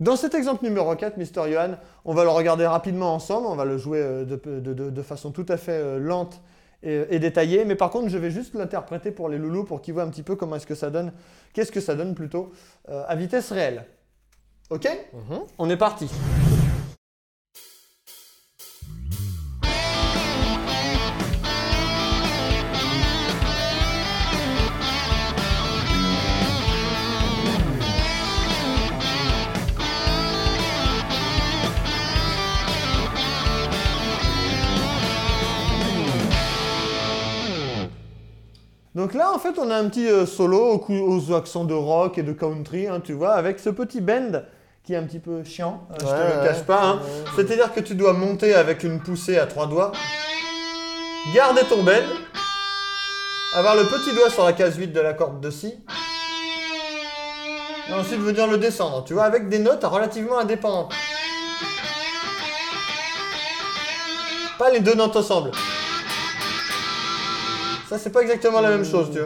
Dans cet exemple numéro 4, Mister Johan, on va le regarder rapidement ensemble, on va le jouer de façon tout à fait lente et détaillée, mais par contre je vais juste l'interpréter pour les loulous pour qu'ils voient un petit peu comment est-ce que ça donne, qu'est-ce que ça donne plutôt à vitesse réelle. Ok? On est parti. Donc là, en fait, on a un petit solo aux accents de rock et de country, hein, tu vois, avec ce petit bend qui est un petit peu chiant, je te le cache pas. Hein. C'est-à-dire que tu dois monter avec une poussée à 3 doigts, garder ton bend, avoir le petit doigt sur la case 8 de la corde de Si, et ensuite venir le descendre, tu vois, avec des notes relativement indépendantes. Pas les deux notes ensemble. Ça, c'est pas exactement la même chose, tu vois.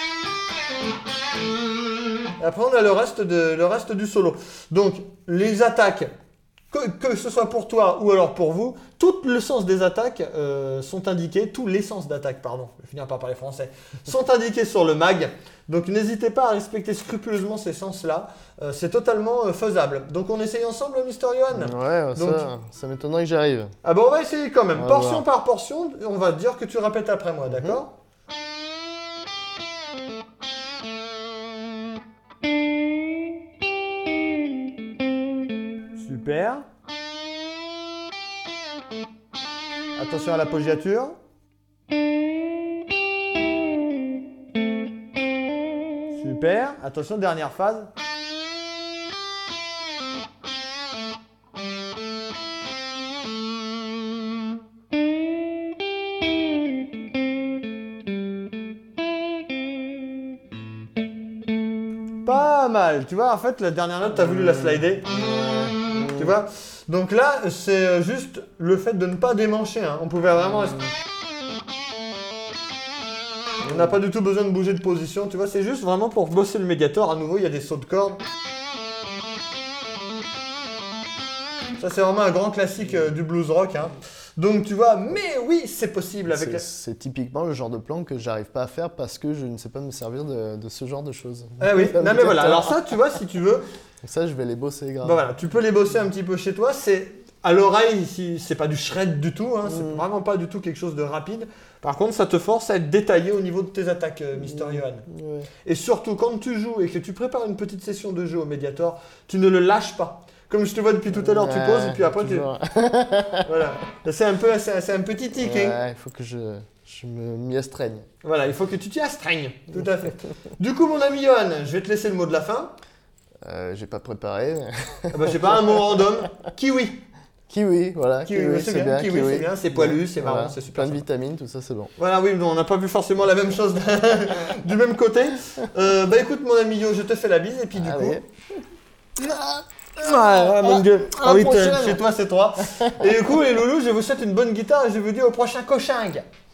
Et après, on a le reste du solo. Donc, les attaques, que ce soit pour toi ou alors pour vous, tout le sens des attaques sont indiqués, tous les sens d'attaque, pardon, je vais finir par parler français, sont indiqués sur le mag. Donc, n'hésitez pas à respecter scrupuleusement ces sens-là. C'est totalement faisable. Donc, on essaye ensemble, Mister Johan? Ouais, donc, ça m'étonnerait que j'y arrive. Ah bon, on va essayer quand même. Portion par portion, on va dire que tu répètes après moi, d'accord? Super. Attention à l'appoggiature. Super. Attention, dernière phase. Pas mal. Tu vois, en fait, la dernière note, tu as voulu la slider. Tu vois? Donc là, c'est juste le fait de ne pas démancher. Hein. On pouvait vraiment rester... On n'a pas du tout besoin de bouger de position. Tu vois, c'est juste vraiment pour bosser le médiator. À nouveau, il y a des sauts de cordes. Ça, c'est vraiment un grand classique du blues rock. Hein. Donc, tu vois, mais oui, c'est possible avec la... C'est typiquement le genre de plan que j'arrive pas à faire parce que je ne sais pas me servir de ce genre de choses. Ah oui, non mais voilà. Alors ça, tu vois, si tu veux... Donc ça, je vais les bosser grave. Bah voilà, tu peux les bosser un petit peu chez toi. C'est à l'oreille, ici, c'est pas du shred du tout. Hein, c'est vraiment pas du tout quelque chose de rapide. Par contre, ça te force à être détaillé au niveau de tes attaques, Mister Johan. Ouais. Et surtout, quand tu joues et que tu prépares une petite session de jeu au Mediator, tu ne le lâches pas. Comme je te vois depuis tout à l'heure, tu poses et puis après tu... Voilà. C'est un petit tic. Ouais, hein. il faut que je m'y astreigne. Voilà, il faut que tu t'y astrignes. Tout à fait. Du coup, mon ami Johan, je vais te laisser le mot de la fin. J'ai pas préparé. Ah bah, j'ai pas un mot random. Kiwi. Kiwi, voilà. Kiwi c'est bien. Kiwi, c'est bien. C'est poilu, c'est marrant, c'est super. Plein de vitamines, tout ça, c'est bon. Voilà, oui, on n'a pas vu forcément la même chose du même côté. Bah écoute, mon ami Yo, je te fais la bise et puis du coup... Ah mon dieu. Ah oui, chez toi c'est 3. Et du coup les loulous, je vous souhaite une bonne guitare et je vous dis au prochain coaching.